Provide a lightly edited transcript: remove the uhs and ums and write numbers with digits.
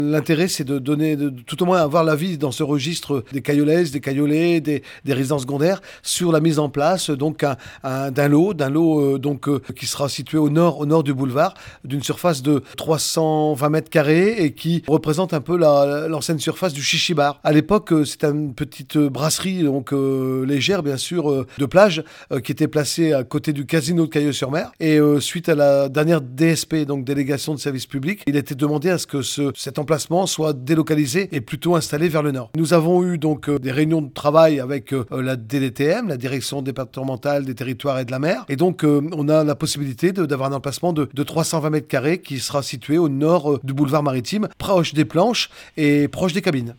L'intérêt, c'est de donner, tout au moins avoir l'avis dans ce registre des caillolaises, des caillolets, des résidences secondaires sur la mise en place donc d'un lot qui sera situé au nord du boulevard, d'une surface de 320 mètres carrés et qui représente un peu l'ancienne surface du Chichi Bar. À l'époque, c'était une petite brasserie légère, bien sûr, de plage, qui était placée à côté du casino de Cailleux-sur-Mer. Et suite à la dernière DSP, donc délégation de service public, il a été demandé à ce que cet emplacement soit délocalisé et plutôt installé vers le nord. Nous avons eu donc des réunions de travail avec la DDTM, la Direction départementale des territoires et de la mer. Et donc, on a la possibilité d'avoir un emplacement de 320 mètres carrés qui sera situé au nord du boulevard maritime, proche des planches et proche des cabines.